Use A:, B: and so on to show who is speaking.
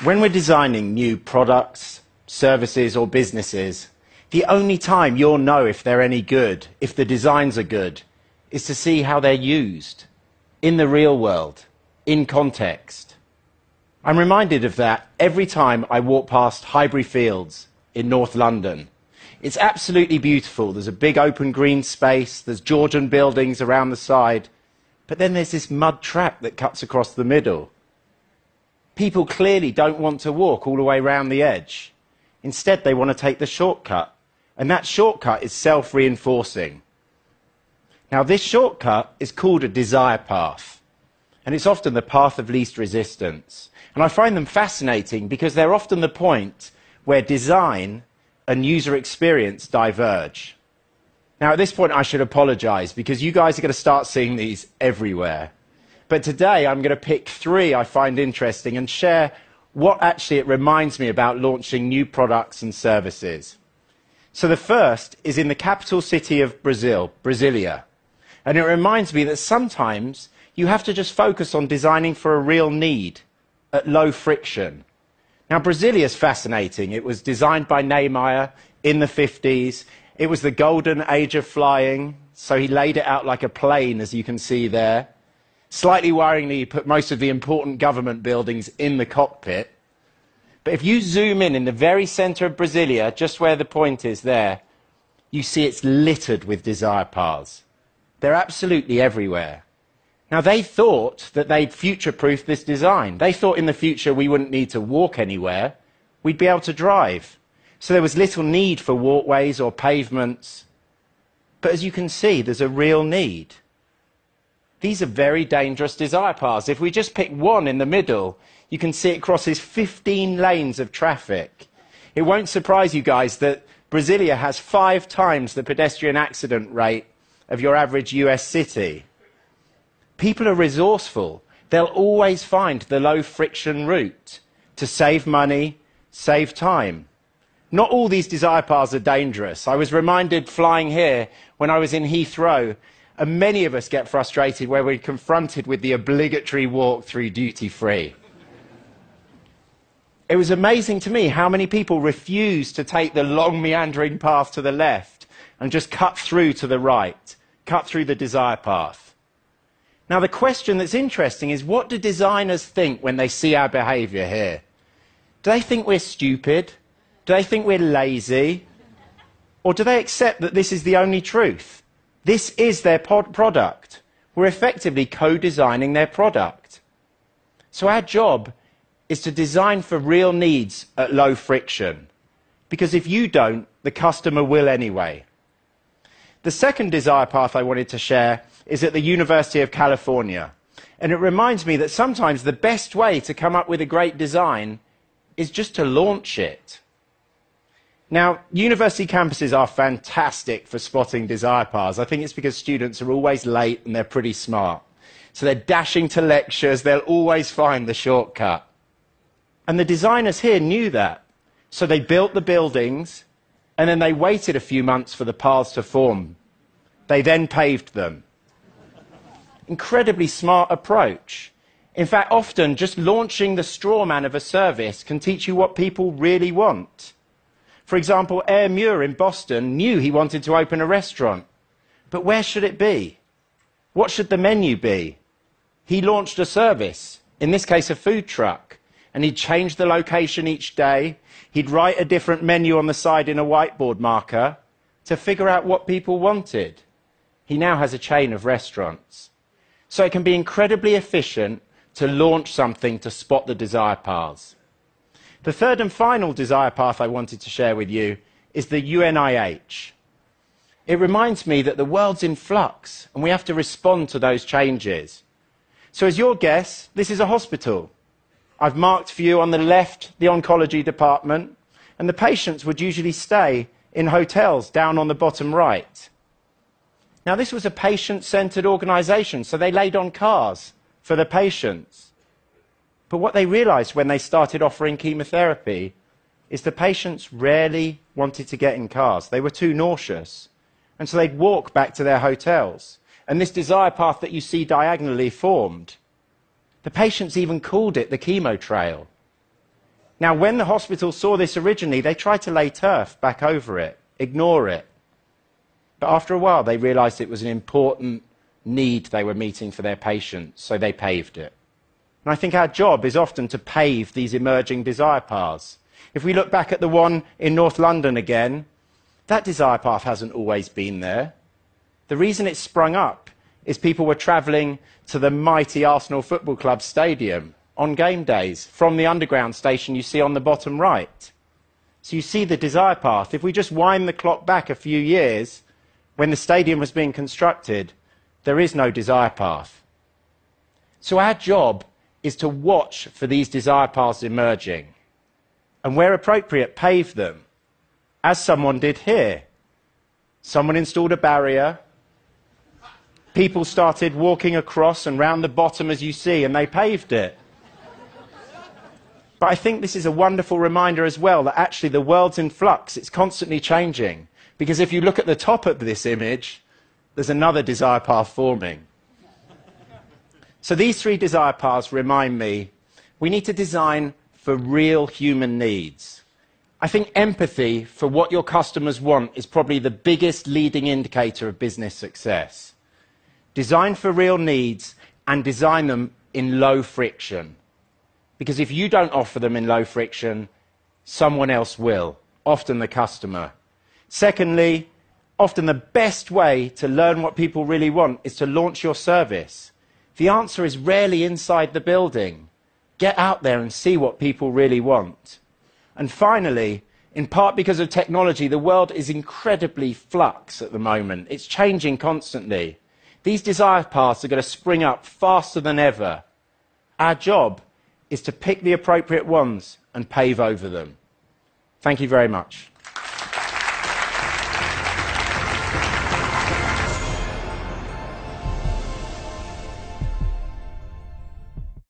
A: When we're designing new products, services or businesses, the only time you'll know if they're any good, if the designs are good, is to see how they're used in the real world, in context. I'm reminded of that every time I walk past Highbury Fields in North London. It's absolutely beautiful. There's a big open green space, there's Georgian buildings around the side, but then there's this mud track that cuts across the middle. People clearly don't want to walk all the way around the edge. Instead, they want to take the shortcut, and that shortcut is self-reinforcing. Now, this shortcut is called a desire path, and it's often the path of least resistance. And I find them fascinating because they're often the point where design and user experience diverge. Now, at this point, I should apologize because you guys are going to start seeing these everywhere. But today, I'm going to pick 3 I find interesting and share what actually it reminds me about launching new products and services. So the first is in the capital city of Brazil, Brasilia. And it reminds me that sometimes you have to just focus on designing for a real need at low friction. Now, Brasilia is fascinating. It was designed by Niemeyer in the 50s. It was the golden age of flying, so he laid it out like a plane, as you can see there. Slightly worryingly, he put most of the important government buildings in the cockpit. But if you zoom in the very center of Brasilia, just where the point is there, you see it's littered with desire paths. They're absolutely everywhere. Now, they thought that they'd future-proofed this design. They thought in the future we wouldn't need to walk anywhere. We'd be able to drive. So there was little need for walkways or pavements. But as you can see, there's a real need. These are very dangerous desire paths. If we just pick one in the middle, you can see it crosses 15 lanes of traffic. It won't surprise you guys that Brasilia has 5 times the pedestrian accident rate of your average US city. People are resourceful. They'll always find the low-friction route to save money, save time. Not all these desire paths are dangerous. I was reminded flying here when I was in Heathrow, and many of us get frustrated where we're confronted with the obligatory walk through duty-free. It was amazing to me how many people refused to take the long meandering path to the left and just cut through to the right, cut through the desire path. Now, the question that's interesting is, what do designers think when they see our behavior here? Do they think we're stupid? Do they think we're lazy? Or do they accept that this is the only truth? This is their product. We're effectively co-designing their product. So our job is to design for real needs at low friction. Because if you don't, the customer will anyway. The second desire path I wanted to share is at the University of California. And it reminds me that sometimes the best way to come up with a great design is just to launch it. Now, university campuses are fantastic for spotting desire paths. I think it's because students are always late and they're pretty smart. So they're dashing to lectures, they'll always find the shortcut. And the designers here knew that. So they built the buildings, and then they waited a few months for the paths to form. They then paved them. Incredibly smart approach. In fact, often just launching the straw man of a service can teach you what people really want. For example, Air Muir in Boston knew he wanted to open a restaurant. But where should it be? What should the menu be? He launched a service, in this case a food truck, and he'd change the location each day. He'd write a different menu on the side in a whiteboard marker to figure out what people wanted. He now has a chain of restaurants. So it can be incredibly efficient to launch something to spot the desire paths. The third and final desire path I wanted to share with you is the UNIH. It reminds me that the world's in flux and we have to respond to those changes. So as your guess, this is a hospital. I've marked for you on the left the oncology department, and the patients would usually stay in hotels down on the bottom right. Now, this was a patient-centered organisation, so they laid on cars for the patients. But what they realised when they started offering chemotherapy is the patients rarely wanted to get in cars. They were too nauseous. And so they'd walk back to their hotels. And this desire path that you see diagonally formed. The patients even called it the chemo trail. Now, when the hospital saw this originally, they tried to lay turf back over it, ignore it. But after a while, they realized it was an important need they were meeting for their patients, so they paved it. And I think our job is often to pave these emerging desire paths. If we look back at the one in North London again, that desire path hasn't always been there. The reason it sprung up is people were travelling to the mighty Arsenal Football Club stadium on game days from the underground station you see on the bottom right. So you see the desire path. If we just wind the clock back a few years, when the stadium was being constructed, there is no desire path. So our job is to watch for these desire paths emerging, and where appropriate, pave them, as someone did here. Someone installed a barrier, people started walking across and round the bottom as you see, and they paved it. But I think this is a wonderful reminder as well that actually the world's in flux, it's constantly changing. Because if you look at the top of this image, there's another desire path forming. So these three desire paths remind me we need to design for real human needs. I think empathy for what your customers want is probably the biggest leading indicator of business success. Design for real needs and design them in low friction. Because if you don't offer them in low friction, someone else will, often the customer. Secondly, often the best way to learn what people really want is to launch your service. The answer is rarely inside the building. Get out there and see what people really want. And finally, in part because of technology, the world is incredibly flux at the moment. It's changing constantly. These desire paths are going to spring up faster than ever. Our job is to pick the appropriate ones and pave over them. Thank you very much.